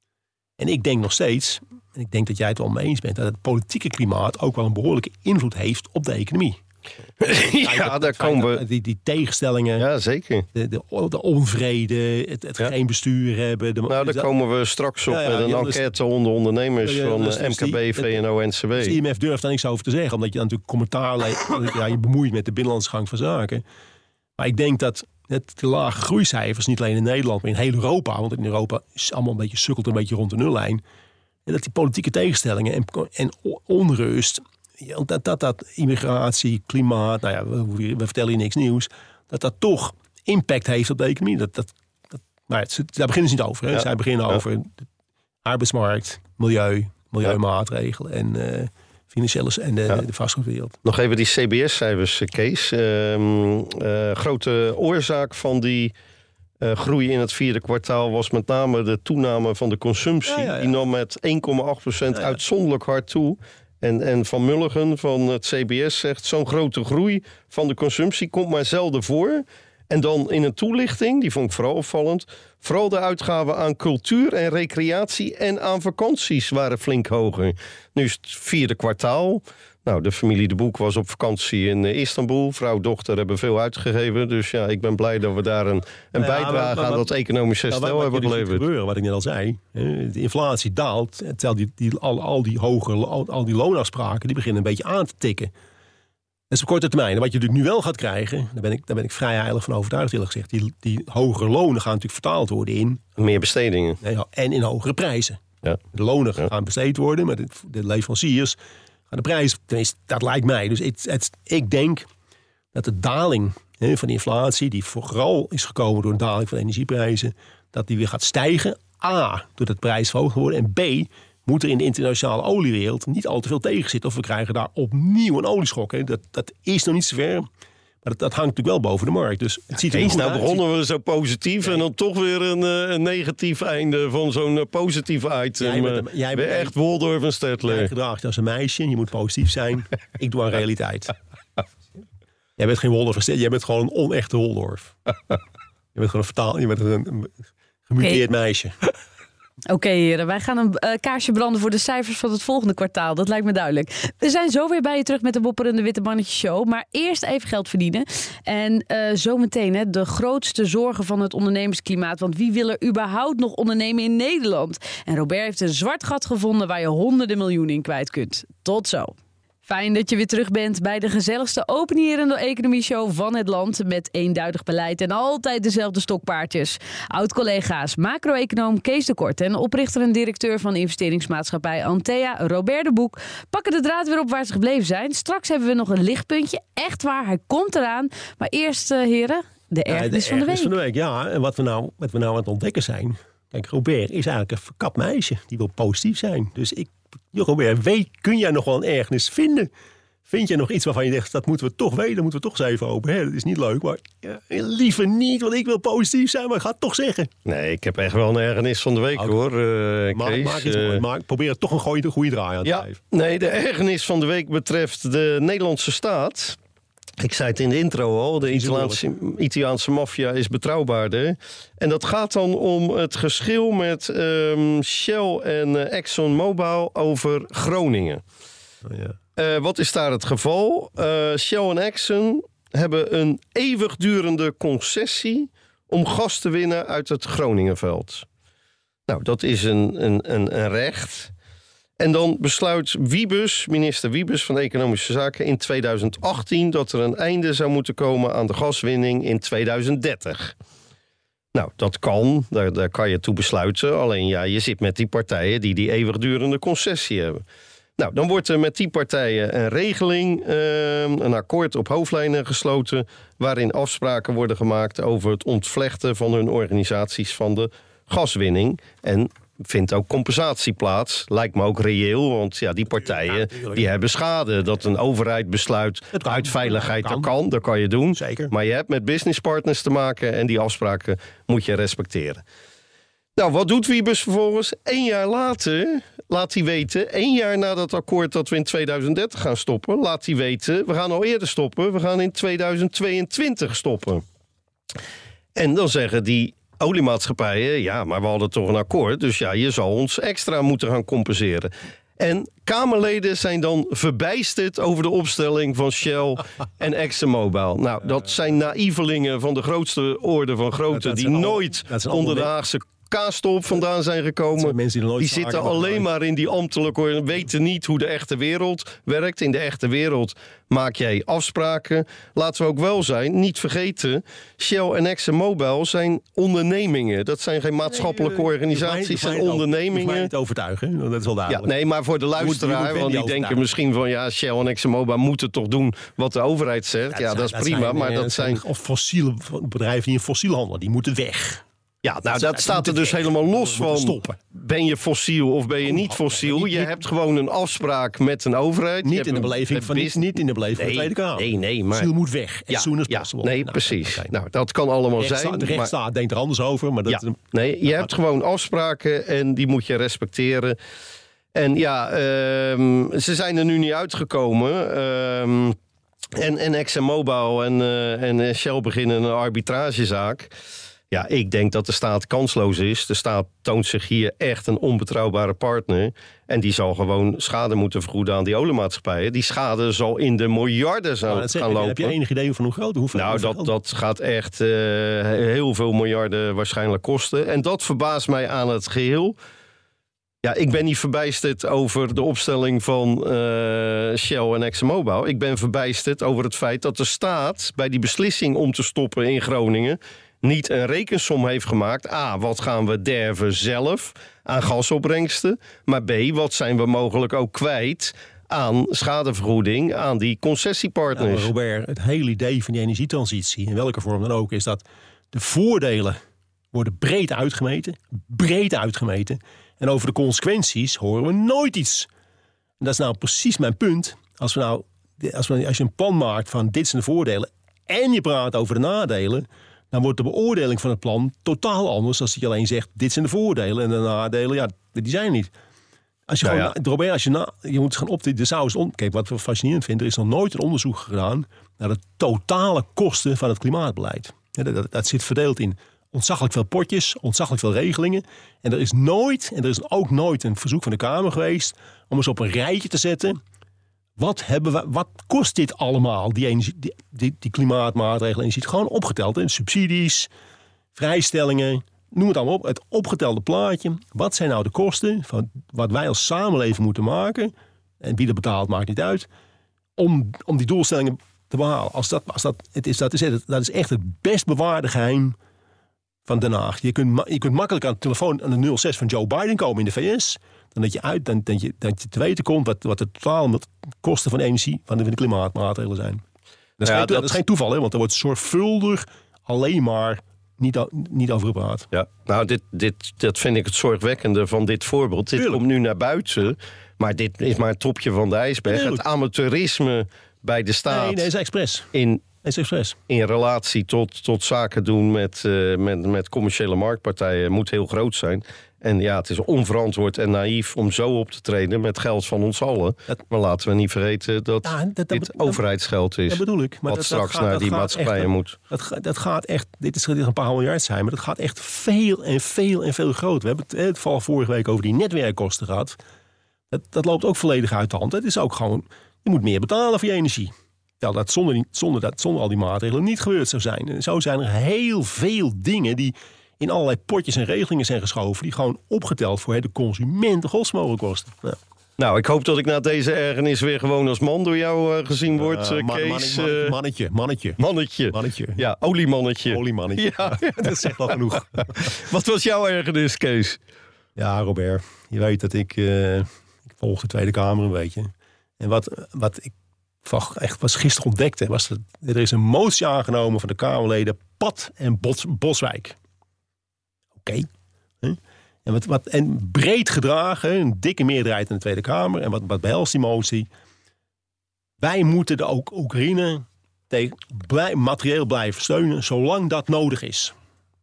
En ik denk nog steeds, en ik denk dat jij het wel mee eens bent, dat het politieke klimaat ook wel een behoorlijke invloed heeft op de economie.
ja, ja daar komen we.
Die, die tegenstellingen.
Ja, zeker.
De, de, de onvrede, het, het ja. geen bestuur hebben. De,
nou, daar dat, komen we straks op ja, ja, met een ja, enquête dus, onder ondernemers ja, ja, van dus, M K B, die, V N O, N C B.
Dus de I M F durft daar niks over te zeggen, omdat je dan natuurlijk commentaar le- ja, je bemoeit met de binnenlandse gang van zaken. Maar ik denk dat het, de lage groeicijfers, niet alleen in Nederland, maar in heel Europa, want in Europa is allemaal een beetje sukkelt een beetje rond de nullijn. En dat die politieke tegenstellingen en, en onrust, dat, dat dat immigratie, klimaat, nou ja, we, we vertellen hier niks nieuws, dat dat toch impact heeft op de economie. Dat, dat, dat, maar het, daar beginnen ze niet over. Hè. Ja. Zij beginnen ja. over de arbeidsmarkt, milieu, milieumaatregelen en uh, financiële en de, ja. de vastgoedwereld.
Nog even die C B S-cijfers, Kees. Uh, uh, grote oorzaak van die Uh, groei in het vierde kwartaal was met name de toename van de consumptie. Ja, ja, ja. Die nam met één komma acht procent ja, ja. uitzonderlijk hard toe. En, en Van Mulligen van het C B S zegt, zo'n grote groei van de consumptie komt maar zelden voor. En dan in een toelichting, die vond ik vooral opvallend, vooral de uitgaven aan cultuur en recreatie en aan vakanties waren flink hoger. Nu is het vierde kwartaal. Nou, de familie De Boek was op vakantie in Istanbul. Vrouw, dochter hebben veel uitgegeven. Dus ja, ik ben blij dat we daar een, een ja, bijdrage maar, maar, aan dat economisch herstel nou, hebben geleverd. Wat gebeuren,
wat ik net al zei. De inflatie daalt. Terwijl die, die, al, al die hoge, al, al die loonafspraken, die beginnen een beetje aan te tikken. Dat is op korte termijn. En wat je natuurlijk nu wel gaat krijgen, daar ben ik, daar ben ik vrij heilig van overtuigd, eerlijk gezegd. Die, die hogere lonen gaan natuurlijk vertaald worden in
meer bestedingen.
Ja, en in hogere prijzen. Ja. De lonen gaan ja. besteed worden, maar de, de leveranciers gaan de prijs, tenminste, dat lijkt mij. Dus het, het, ik denk dat de daling hè, van de inflatie, die vooral is gekomen door een daling van de energieprijzen, dat die weer gaat stijgen. A, doordat de prijs verhoogd wordt. En B, moet er in de internationale oliewereld niet al te veel tegen zitten. Of we krijgen daar opnieuw een olieschok. Hè. Dat, dat is nog niet zover. Maar dat, dat hangt natuurlijk wel boven de markt. Dus het ziet er
Eens, nou begonnen we zo positief. Nee. En dan toch weer een, een negatief einde van zo'n positieve item. Jij bent, jij bent echt Waldorf en Stedtler.
Jij gedraagt je als een meisje. Je moet positief zijn. Ik doe aan realiteit. Jij bent geen Waldorf en Stedtler. Jij bent gewoon een onechte Waldorf. Je bent gewoon een vertaal. Je bent een, een gemuteerd okay. meisje.
Oké okay, heren, wij gaan een uh, kaarsje branden voor de cijfers van het volgende kwartaal. Dat lijkt me duidelijk. We zijn zo weer bij je terug met de Bopperende Witte Mannetjes Show. Maar eerst even geld verdienen. En uh, zometeen hè, de grootste zorgen van het ondernemersklimaat. Want wie wil er überhaupt nog ondernemen in Nederland? En Robert heeft een zwart gat gevonden waar je honderden miljoenen in kwijt kunt. Tot zo. Fijn dat je weer terug bent bij de gezelligste openierende economie-show van het land. Met eenduidig beleid en altijd dezelfde stokpaardjes. Oud-collega's, macro-econoom Kees de Kort en oprichter en directeur van investeringsmaatschappij Antea, Robert de Boek, pakken de draad weer op waar ze gebleven zijn. Straks hebben we nog een lichtpuntje. Echt waar, hij komt eraan. Maar eerst, uh, heren, de ergernis,
ja, de
van, de
ergernis van de week. Ja, en wat we, nou, wat we nou aan het ontdekken zijn. Kijk, Robert is eigenlijk een verkapt meisje. Die wil positief zijn. Dus ik... Robert, weet, kun jij nog wel een ergernis vinden? Vind je nog iets waarvan je zegt, dat moeten we toch weten, dat moeten we toch eens even open. Hè? Dat is niet leuk, maar ja, liever niet, want ik wil positief zijn, maar ik ga het toch zeggen.
Nee, ik heb echt wel een ergernis van de week, okay. hoor. Uh,
maak,
Kees,
maak iets
uh,
mooi, maak, probeer het toch een goede, goede draai aan te
ja,
geven.
Nee, de ergernis van de week betreft de Nederlandse staat. Ik zei het in de intro al, de Italiaanse, Italiaanse maffia is betrouwbaarder. En dat gaat dan om het geschil met um, Shell en uh, ExxonMobil over Groningen.
Oh, ja.
uh, wat is daar het geval? Uh, Shell en Exxon hebben een eeuwigdurende concessie om gas te winnen uit het Groningenveld. Nou, dat is een, een, een, een recht. En dan besluit Wiebes, minister Wiebes van Economische Zaken in tweeduizend achttien... dat er een einde zou moeten komen aan de gaswinning in tweeduizend dertig. Nou, dat kan, daar, daar kan je toe besluiten. Alleen ja, je zit met die partijen die die eeuwigdurende concessie hebben. Nou, dan wordt er met die partijen een regeling, uh, een akkoord op hoofdlijnen gesloten, waarin afspraken worden gemaakt over het ontvlechten van hun organisaties van de gaswinning. En vindt ook compensatie plaats. Lijkt me ook reëel, want ja, die partijen ja, die hebben schade. Dat een overheid besluit kan, uit veiligheid, dat kan, dat kan je doen.
Zeker.
Maar je hebt met businesspartners te maken en die afspraken moet je respecteren. Nou, wat doet Wiebes vervolgens? Eén jaar later laat hij weten, één jaar na dat akkoord dat we in tweeduizend dertig gaan stoppen, laat hij weten, we gaan al eerder stoppen, we gaan in tweeduizend tweeëntwintig stoppen. En dan zeggen die oliemaatschappijen, ja, maar we hadden toch een akkoord, dus ja, je zal ons extra moeten gaan compenseren. En Kamerleden zijn dan verbijsterd over de opstelling van Shell en ExxonMobil. Nou, dat zijn naïvelingen van de grootste orde van grootte, die nooit onder de Haagse kaastop vandaan zijn gekomen.
Mensen die,
die zitten alleen maar in die ambtelijke, weten niet hoe de echte wereld werkt. In de echte wereld maak jij afspraken. Laten we ook wel zijn, niet vergeten, Shell en ExxonMobil zijn ondernemingen. Dat zijn geen maatschappelijke organisaties, dat zijn ondernemingen.
Je hoeft mij niet overtuigen, dat is wel duidelijk.
Ja, nee, maar voor de luisteraar, want die denken misschien van, ja, Shell en ExxonMobil moeten toch doen wat de overheid zegt. Ja, ja dat is prima, zijn, maar dat zijn...
Of fossiele bedrijven die in fossiel handelen, die moeten weg.
Ja, nou dat staat er dus helemaal los van, ben je fossiel of ben je niet fossiel? Je hebt gewoon een afspraak met een overheid.
Niet in de beleving van niet in de beleving van de Tweede Kamer.
Nee, nee, maar...
Fossiel moet weg, as soon as
ja,
possible.
Nee,
nou,
precies. Okay. Nou, dat kan allemaal zijn.
De rechtsstaat maar... denkt er anders over. Maar dat...
ja, nee, je hebt gewoon afspraken en die moet je respecteren. En ja, um, ze zijn er nu niet uitgekomen. Um, en, en ExxonMobil en, uh, en Shell beginnen een arbitragezaak. Ja, ik denk dat de staat kansloos is. De staat toont zich hier echt een onbetrouwbare partner. En die zal gewoon schade moeten vergoeden aan die oliemaatschappijen. Die schade zal in de miljarden zou gaan zeggen, lopen.
Heb je enig idee van hoe groot? Hoeveel,
nou,
hoeveel
dat, dat gaat echt uh, heel veel miljarden waarschijnlijk kosten. En dat verbaast mij aan het geheel. Ja, ik ben niet verbijsterd over de opstelling van uh, Shell en ExxonMobil. Ik ben verbijsterd over het feit dat de staat bij die beslissing om te stoppen in Groningen niet een rekensom heeft gemaakt. A, wat gaan we derven zelf aan gasopbrengsten? Maar B, wat zijn we mogelijk ook kwijt aan schadevergoeding aan die concessiepartners?
Nou, Robert, het hele idee van die energietransitie, in welke vorm dan ook, is dat de voordelen worden breed uitgemeten. Breed uitgemeten. En over de consequenties horen we nooit iets. En dat is nou precies mijn punt. Als, we nou, als, we, als je een plan maakt van dit zijn de voordelen en je praat over de nadelen, dan wordt de beoordeling van het plan totaal anders als je alleen zegt, dit zijn de voordelen en de nadelen, ja, die zijn er niet. Als je, ja, gewoon, ja. Robert, als je, na, je moet gaan op de, de saus om. Kijk, wat we fascinerend vinden, er is nog nooit een onderzoek gedaan naar de totale kosten van het klimaatbeleid. Ja, dat, dat, dat zit verdeeld in ontzaglijk veel potjes, ontzaglijk veel regelingen. En er is nooit, en er is ook nooit een verzoek van de Kamer geweest om eens op een rijtje te zetten. Wat, hebben we, wat kost dit allemaal, die, energie, die, die, die klimaatmaatregelen? En je ziet gewoon opgeteld, hè? Subsidies, vrijstellingen, noem het allemaal op. Het opgetelde plaatje. Wat zijn nou de kosten van wat wij als samenleving moeten maken? En wie dat betaalt, maakt niet uit. om, om die doelstellingen te behalen. Als dat, als dat, het is, dat, is, dat is echt het best bewaarde geheim van Den Haag. Je kunt, je kunt makkelijk aan de telefoon aan de nul zes van Joe Biden komen in de V S. Dan dat je, uit, dan, dat je, dat je te weten komt wat, wat de totale kosten van energie van de, van de klimaatmaatregelen zijn. Dat is, ja, geen, dat... dat is geen toeval, hè, want er wordt zorgvuldig alleen maar niet, niet over gepraat.
Ja, nou, dit, dit, dat vind ik het zorgwekkende van dit voorbeeld. Dit Tuurlijk. komt nu naar buiten, maar dit is maar het topje van de ijsberg. Tuurlijk. Het amateurisme bij de staat.
Nee, nee, is expres.
In,
is expres.
in relatie tot, tot zaken doen met, uh, met, met commerciële marktpartijen moet heel groot zijn. En ja, het is onverantwoord en naïef om zo op te treden met geld van ons allen. Dat, maar laten we niet vergeten dat, ja, dat, dat dit dat, overheidsgeld is.
Dat bedoel ik. Maar
wat
dat,
straks
dat gaat,
naar die maatschappijen
echt,
moet.
Dat, dat gaat echt, dit is een paar miljard zijn, maar dat gaat echt veel en veel en veel groter. We hebben het, het val vorige week over die netwerkkosten gehad. Dat, dat loopt ook volledig uit de hand. Het is ook gewoon, je moet meer betalen voor je energie. Terwijl dat zonder, zonder, dat zonder al die maatregelen niet gebeurd zou zijn. En zo zijn er heel veel dingen die in allerlei potjes en regelingen zijn geschoven, die gewoon opgeteld voor de consument de gods mogen kosten. Ja.
Nou, ik hoop dat ik na deze ergernis weer gewoon als man door jou uh, gezien word, uh,
man,
Kees.
Man, man, mannetje, mannetje.
Mannetje.
Mannetje.
Ja, oliemannetje.
Oliemannetje. Ja. Ja, dat zegt wel genoeg.
Wat was jouw ergernis, Kees?
Ja, Robert, je weet dat ik, uh, ik volg de Tweede Kamer een beetje. En wat, wat ik echt was gisteren ontdekte, was dat er is een motie aangenomen van de Kamerleden Pat en Bos, Boswijk. Oké. Okay. En, wat, wat, en breed gedragen, een dikke meerderheid in de Tweede Kamer. En wat, wat behelst die motie? Wij moeten de ook Oekraïne tegen, blij, materieel blijven steunen, zolang dat nodig is.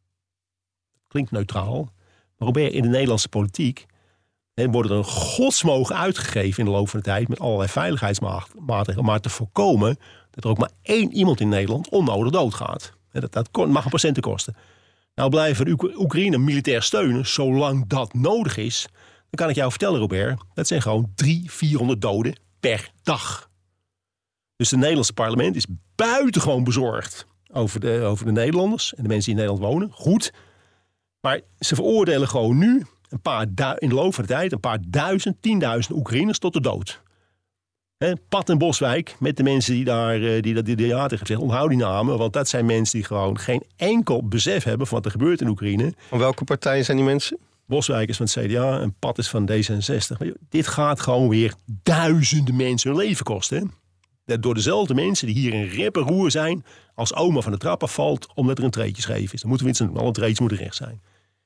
Klinkt neutraal. Maar Robert, in de Nederlandse politiek en worden er een godsmogen uitgegeven in de loop van de tijd met allerlei veiligheidsmaatregelen, maar te voorkomen dat er ook maar één iemand in Nederland onnodig doodgaat. Dat, dat mag een procenten kosten. Nou blijven we Oekraïne militair steunen zolang dat nodig is. Dan kan ik jou vertellen, Robert, dat zijn gewoon driehonderd, vierhonderd doden per dag. Dus het Nederlandse parlement is buitengewoon bezorgd over de, over de Nederlanders en de mensen die in Nederland wonen. Goed, maar ze veroordelen gewoon nu een paar du- in de loop van de tijd een paar duizend, tienduizend Oekraïners tot de dood. He, Pat en Boswijk, met de mensen die daar die, die, die, die ja tegen gezegd, onthoud die namen, want dat zijn mensen die gewoon geen enkel besef hebben van wat er gebeurt in Oekraïne.
Van welke partijen zijn die mensen?
Boswijk is van het C D A en Pat is van D zesenzestig. Maar dit gaat gewoon weer duizenden mensen hun leven kosten. He. Door dezelfde mensen die hier in rep en roer zijn als oma van de trap afvalt omdat er een treetje scheef is. Dan moeten we iets doen, alle treetjes moeten recht zijn.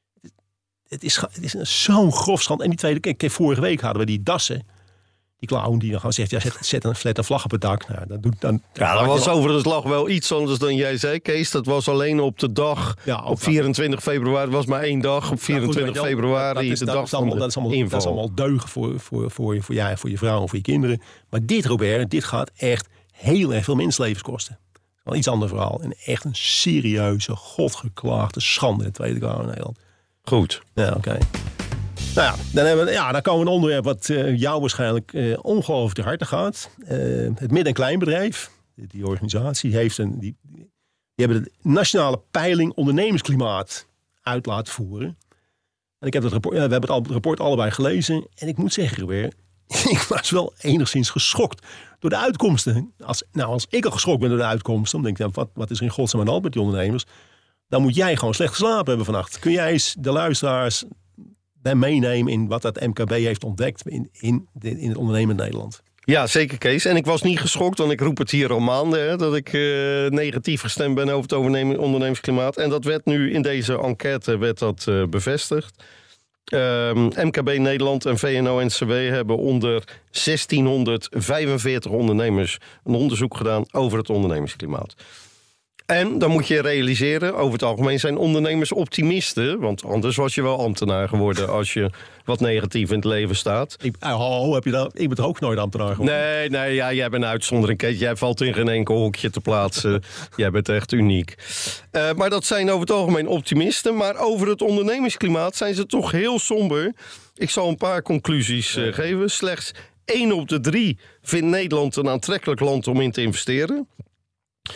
Het is, het is zo'n grof schand. En die tweede, kijk, vorige week hadden we die Dassen. Die clown die dan gewoon zegt, ja, zet, zet een flat een vlag op het dak. Nou, dat doet dan.
Ja, dat was over het lag wel iets anders dan jij zei, Kees. Dat was alleen op de dag, ja, op vierentwintig februari. Het was maar één dag, op vierentwintig februari. Dat is, de dag van de
dat is allemaal,
inval.
Dat is allemaal deugen voor, voor, voor, voor, ja, voor je vrouw en voor je kinderen. Maar dit, Robert, dit gaat echt heel erg veel mensenlevens kosten. Wel iets ander verhaal. En echt een serieuze, godgeklaagde schande in de Tweede Kamer in Nederland.
Goed.
Ja, oké. Okay. Nou ja, dan, hebben we, ja, dan komen we een onderwerp wat uh, jou waarschijnlijk uh, ongelooflijk te harte gaat. Uh, het midden- en kleinbedrijf, die, die organisatie, die, heeft een, die, die hebben de nationale peiling ondernemersklimaat uit laten voeren. En ik heb het rapport, ja, we hebben het rapport allebei gelezen. En ik moet zeggen, Robert, ik was wel enigszins geschokt door de uitkomsten. Als, nou, als ik al geschokt ben door de uitkomsten, dan denk ik, wat, wat is er in godsnaam aan de hand met die ondernemers? Dan moet jij gewoon slecht geslapen hebben vannacht. Kun jij eens de luisteraars meenemen in wat dat M K B heeft ontdekt in, in, in het ondernemend Nederland?
Ja, zeker, Kees. En ik was niet geschokt, want ik roep het hier al maanden, hè, dat ik uh, negatief gestemd ben over het ondernemersklimaat. En dat werd nu in deze enquête werd dat, uh, bevestigd. Um, M K B Nederland en V N O N C W hebben onder zestienhonderdvijfenveertig ondernemers een onderzoek gedaan over het ondernemersklimaat. En dan moet je realiseren, over het algemeen zijn ondernemers optimisten. Want anders was je wel ambtenaar geworden als je wat negatief in het leven staat.
Ik, oh, heb je dat? Ik ben toch ook nooit ambtenaar geworden?
Nee, nee ja, jij bent een uitzondering, Kees. Jij valt in geen enkel hokje te plaatsen. Jij bent echt uniek. Uh, maar dat zijn over het algemeen optimisten. Maar over het ondernemersklimaat zijn ze toch heel somber. Ik zal een paar conclusies uh, geven. Slechts één op de drie vindt Nederland een aantrekkelijk land om in te investeren.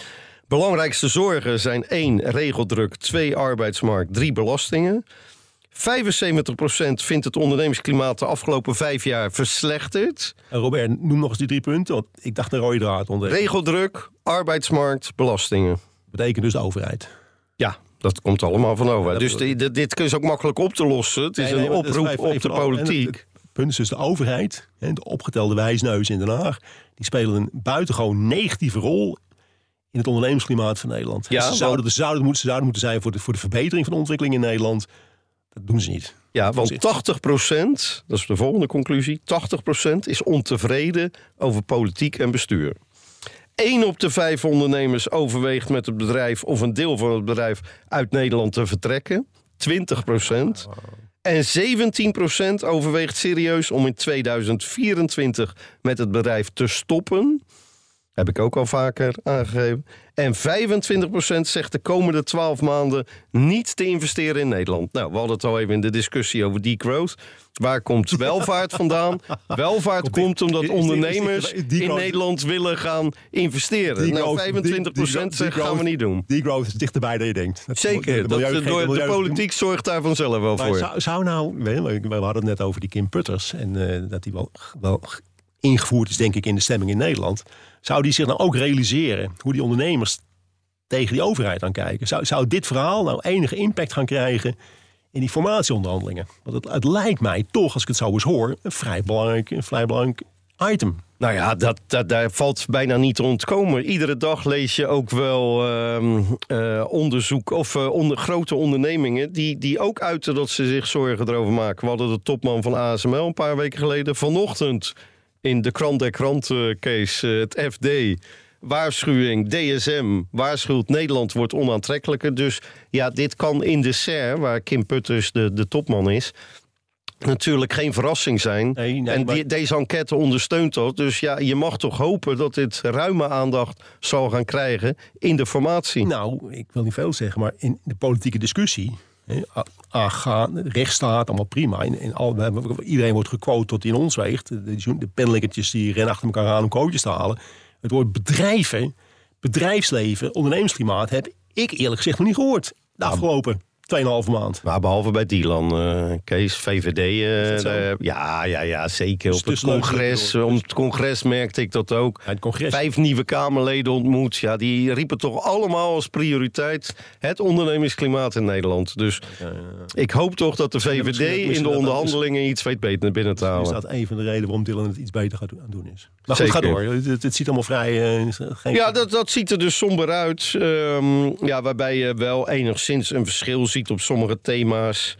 Belangrijkste zorgen zijn één, regeldruk, twee, arbeidsmarkt, drie, belastingen. vijfenzeventig procent vindt het ondernemersklimaat de afgelopen vijf jaar verslechterd.
En Robert, noem nog eens die drie punten, want ik dacht een rode draad onder.
Regeldruk, arbeidsmarkt, belastingen.
Betekent dus de overheid.
Ja, dat komt allemaal van over.
Ja,
dus
dat...
dit, dit is ook makkelijk op te lossen. Het is nee, nee, een oproep is op de politiek.
Het, het punt is dus de overheid, de opgetelde wijsneus in Den Haag, die spelen een buitengewoon negatieve rol in het ondernemersklimaat van Nederland. Ja, ze, zouden, want... ze, zouden moeten, ze zouden moeten zijn voor de, voor de verbetering van de ontwikkeling in Nederland. Dat doen ze niet.
Ja, want tachtig procent, dat is de volgende conclusie, tachtig procent is ontevreden over politiek en bestuur. Eén op de vijf ondernemers overweegt met het bedrijf of een deel van het bedrijf uit Nederland te vertrekken. twintig procent. En zeventien procent overweegt serieus om in tweeduizend vierentwintig met het bedrijf te stoppen. Heb ik ook al vaker aangegeven. En vijfentwintig procent zegt de komende twaalf maanden niet te investeren in Nederland. Nou, we hadden het al even in de discussie over degrowth. Waar komt welvaart vandaan? Welvaart komt omdat ondernemers in Nederland willen gaan investeren. Nou, vijfentwintig procent zegt gaan we niet doen.
Degrowth is dichterbij dan je denkt.
Zeker, dat door de politiek zorgt daar vanzelf wel voor.
Zou, zou nou, we hadden het net over die Kim Putters. En uh, dat die wel, wel ingevoerd is, denk ik, in de stemming in Nederland. Zou die zich nou ook realiseren hoe die ondernemers tegen die overheid aan kijken? Zou, zou dit verhaal nou enige impact gaan krijgen in die formatieonderhandelingen? Want het, het lijkt mij toch, als ik het zo eens hoor, een vrij belangrijk, een vrij belangrijk item.
Nou ja, dat, dat, daar valt bijna niet te ontkomen. Iedere dag lees je ook wel uh, uh, onderzoek of uh, onder, grote ondernemingen die, die ook uiten dat ze zich zorgen erover maken. We hadden de topman van A S M L een paar weken geleden. Vanochtend in de krant der kranten, Kees, uh, het F D, waarschuwing, D S M, waarschuwt Nederland wordt onaantrekkelijker. Dus ja, dit kan in de S E R, waar Kim Putters de, de topman is, natuurlijk geen verrassing zijn. Nee, nee, en die, maar... deze enquête ondersteunt dat. Dus ja, je mag toch hopen dat dit ruime aandacht zal gaan krijgen in de formatie.
Nou, ik wil niet veel zeggen, maar in de politieke discussie, A G A, rechtsstaat, allemaal prima. In, in al, iedereen wordt gequote tot hij in ons weegt. De, de penlikkertjes die rennen achter elkaar aan om kootjes te halen. Het woord bedrijven, bedrijfsleven, ondernemersklimaat heb ik eerlijk gezegd nog niet gehoord de afgelopen tweeënhalve maand.
Maar behalve bij Dylan, uh, Kees, V V D. Uh, daar, ja, ja, ja, zeker. Dus op het congres, om het congres merkte ik dat ook. Ja, het congres. Vijf nieuwe Kamerleden ontmoet. Ja, die riepen toch allemaal als prioriteit het ondernemingsklimaat in Nederland. Dus ja, ja, ja. Ik hoop toch dat de V V D in de onderhandelingen iets weet beter binnen te halen.
Is dat een van de redenen waarom Dylan het iets beter gaat aan doen is? Maar goed, ga door. Het, het, het ziet allemaal vrij... Uh, geen...
Ja, dat, dat ziet er dus somber uit. Um, ja, waarbij je wel enigszins een verschil ziet op sommige thema's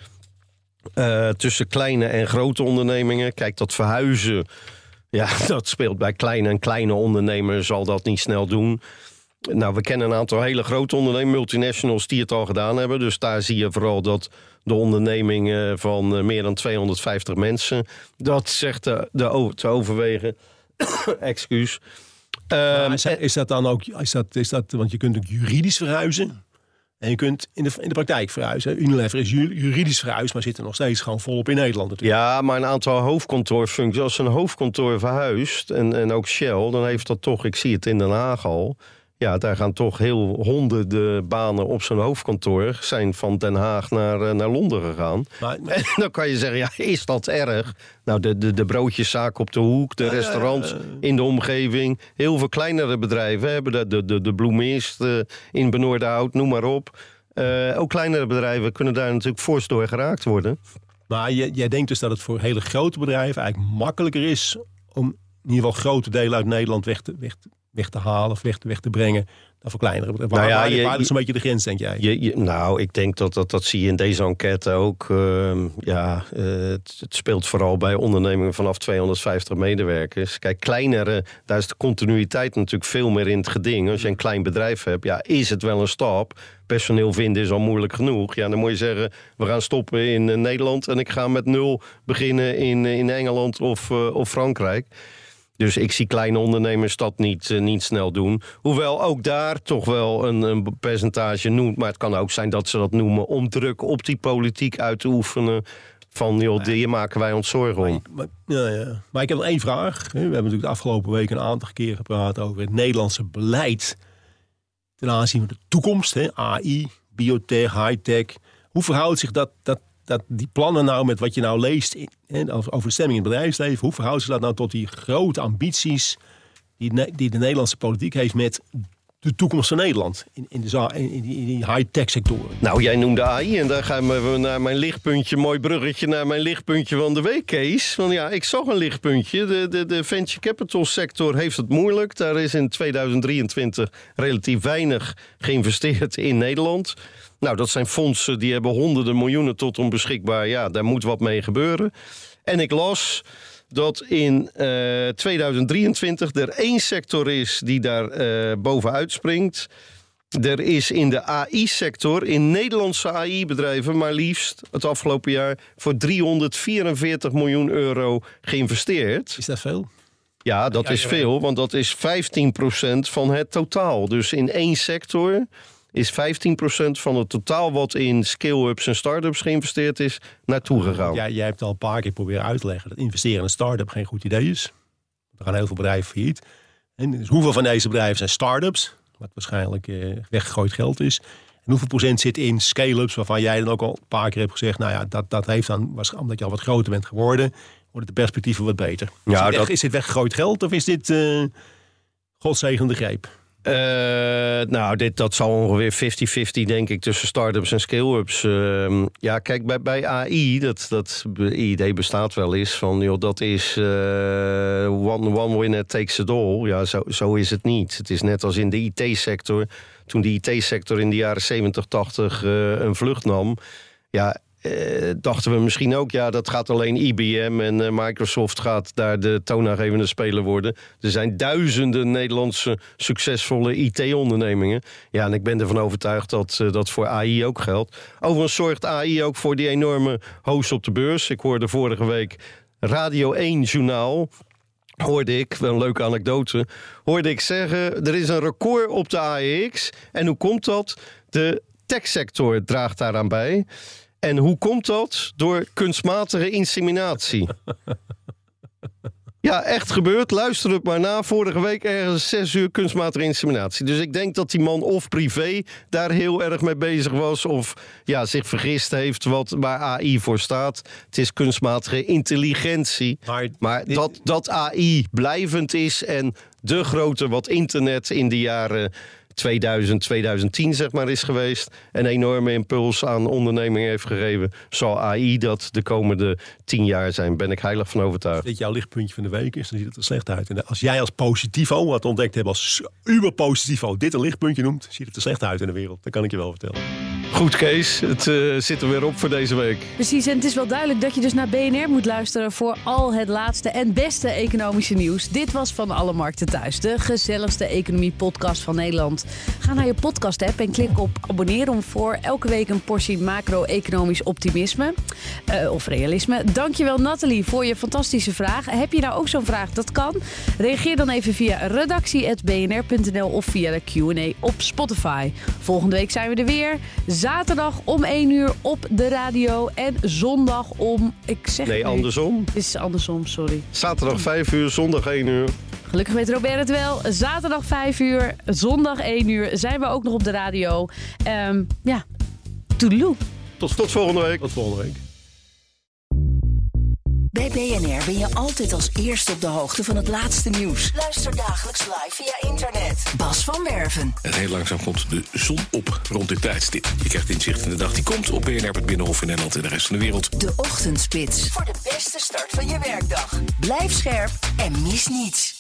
uh, tussen kleine en grote ondernemingen. Kijk, dat verhuizen, ja, dat speelt bij kleine en kleine ondernemers, zal dat niet snel doen. Nou, we kennen een aantal hele grote ondernemingen, multinationals, die het al gedaan hebben. Dus daar zie je vooral dat de onderneming van uh, meer dan tweehonderdvijftig mensen, dat zegt de, de, te overwegen. Excuus.
Uh, is, is dat dan ook, is dat, is dat, want je kunt ook juridisch verhuizen. En je kunt in de, in de praktijk verhuizen. Unilever is juridisch verhuisd, maar zit er nog steeds gewoon volop in Nederland natuurlijk.
Ja, maar een aantal hoofdkantoorfuncties. Als een hoofdkantoor verhuist, en, en ook Shell, dan heeft dat toch, ik zie het in Den Haag al, ja, daar gaan toch heel honderden banen op zijn hoofdkantoor zijn van Den Haag naar, naar Londen gegaan. Maar, maar... En dan kan je zeggen, ja, is dat erg? Nou, de, de, de broodjeszaak op de hoek, de restaurants in de omgeving. Heel veel kleinere bedrijven hebben de, de, de, de Bloemist uh, in Benoordenhout, noem maar op. Uh, ook kleinere bedrijven kunnen daar natuurlijk fors door geraakt worden.
Maar jij, jij denkt dus dat het voor hele grote bedrijven eigenlijk makkelijker is om in ieder geval grote delen uit Nederland weg te, weg te, weg te halen of weg te, weg te brengen dan voor kleinere bedrijven. Waar, nou ja, waar, waar is een beetje de grens, denk jij?
Je, je, nou, ik denk dat, dat dat zie je in deze enquête ook. Uh, ja, uh, het, het speelt vooral bij ondernemingen vanaf tweehonderdvijftig medewerkers. Kijk, kleinere, daar is de continuïteit natuurlijk veel meer in het geding. Als je een klein bedrijf hebt, ja, is het wel een stap. Personeel vinden is al moeilijk genoeg. Ja, dan moet je zeggen, we gaan stoppen in uh, Nederland en ik ga met nul beginnen in, uh, in Engeland of, uh, of Frankrijk. Dus ik zie kleine ondernemers dat niet, uh, niet snel doen. Hoewel ook daar toch wel een, een percentage noemt. Maar het kan ook zijn dat ze dat noemen om druk op die politiek uit te oefenen. Van, joh, hier maken wij ons zorgen om.
Maar, maar, ja, ja. maar ik heb nog één vraag. We hebben natuurlijk de afgelopen week een aantal keer gepraat over het Nederlandse beleid ten aanzien van de toekomst. Hè? A I, biotech, high-tech. Hoe verhoudt zich dat, dat, dat die plannen nou met wat je nou leest in, in, over de stemming in het bedrijfsleven, hoe verhoudt zich dat nou tot die grote ambities die, die de Nederlandse politiek heeft met de toekomst van Nederland in, in, de, in die, die high-tech sectoren?
Nou, jij noemde A I en daar gaan we naar mijn lichtpuntje, mooi bruggetje naar mijn lichtpuntje van de week, Kees. Want ja, ik zag een lichtpuntje. De, de, de venture capital sector heeft het moeilijk. Daar is in tweeduizend drieëntwintig relatief weinig geïnvesteerd in Nederland. Nou, dat zijn fondsen die hebben honderden miljoenen tot om beschikbaar. Ja, daar moet wat mee gebeuren. En ik las dat in uh, tweeduizend drieëntwintig er één sector is die daar uh, bovenuit springt. Er is in de A I-sector, in Nederlandse A I-bedrijven, maar liefst het afgelopen jaar voor driehonderdvierenveertig miljoen euro geïnvesteerd.
Is dat veel?
Ja, dat is veel, want dat is vijftien procent van het totaal. Dus in één sector is vijftien procent van het totaal wat in scale-ups en start-ups geïnvesteerd is, naartoe gegaan.
Ja, jij hebt al een paar keer proberen uit te leggen dat investeren in een start-up geen goed idee is. Er gaan heel veel bedrijven failliet. En dus hoeveel van deze bedrijven zijn start-ups, wat waarschijnlijk uh, weggegooid geld is. En hoeveel procent zit in scale-ups, waarvan jij dan ook al een paar keer hebt gezegd, nou ja, dat, dat heeft dan, omdat je al wat groter bent geworden, worden de perspectieven wat beter. Ja, is, dit weg, dat... is dit weggegooid geld of is dit uh, godzegende greep?
Uh, nou, dit, dat zal ongeveer vijftig vijftig denk ik tussen start-ups en scale-ups. Uh, ja, kijk, bij, bij A I, dat, dat idee bestaat wel eens van, joh, dat is uh, one, one winner takes it all. Ja, zo, zo is het niet. Het is net als in de I T-sector. Toen de I T-sector in de jaren zeventig, tachtig uh, een vlucht nam, ja, Uh, dachten we misschien ook, ja, dat gaat alleen I B M en uh, Microsoft gaat daar de toonaangevende speler worden. Er zijn duizenden Nederlandse succesvolle I T-ondernemingen. Ja, en ik ben ervan overtuigd dat uh, dat voor A I ook geldt. Overigens zorgt A I ook voor die enorme hoos op de beurs. Ik hoorde vorige week Radio één journaal. Hoorde ik, wel een leuke anekdote, hoorde ik zeggen, er is een record op de A E X. En hoe komt dat? De techsector draagt daaraan bij. En hoe komt dat? Door kunstmatige inseminatie. Ja, echt gebeurd. Luister het maar na. Vorige week ergens zes uur kunstmatige inseminatie. Dus ik denk dat die man of privé daar heel erg mee bezig was, of ja, zich vergist heeft wat waar A I voor staat. Het is kunstmatige intelligentie. Maar, maar dit... dat, dat A I blijvend is en de grote wat internet in de jaren tweeduizend, tweeduizend tien zeg maar is geweest, een enorme impuls aan ondernemingen heeft gegeven, zal A I dat de komende tien jaar zijn. Ben ik heilig van overtuigd.
Als dit jouw lichtpuntje van de week is, dan ziet het er slecht uit. En als jij als positivo wat ontdekt hebt als uber positivo dit een lichtpuntje noemt, ziet het er slecht uit in de wereld. Dat kan ik je wel vertellen.
Goed, Kees. Het uh, zit er weer op voor deze week.
Precies, en het is wel duidelijk dat je dus naar B N R moet luisteren voor al het laatste en beste economische nieuws. Dit was Van Alle Markten Thuis, de gezelligste economie-podcast van Nederland. Ga naar je podcast-app en klik op abonneren om voor elke week een portie macro-economisch optimisme uh, of realisme. Dankjewel Nathalie voor je fantastische vraag. Heb je nou ook zo'n vraag? Dat kan. Reageer dan even via redactie apenstaartje b n r punt n l of via de Q en A op Spotify. Volgende week zijn we er weer. Zaterdag om één uur op de radio en zondag om... Ik zeg
nee, nu, andersom.
Het is andersom, sorry.
Zaterdag vijf uur, zondag één uur.
Gelukkig weet Robert het wel. Zaterdag vijf uur, zondag één uur zijn we ook nog op de radio. Um, ja, toedeloe.
Tot, tot volgende week.
Tot volgende week.
Bij B N R ben je altijd als eerste op de hoogte van het laatste nieuws. Luister dagelijks live via internet. Bas van Werven.
En heel langzaam komt de zon op rond dit tijdstip. Je krijgt inzicht in de dag die komt op B N R, het Binnenhof in Nederland en de rest van de wereld.
De Ochtendspits. Voor de beste start van je werkdag. Blijf scherp en mis niets.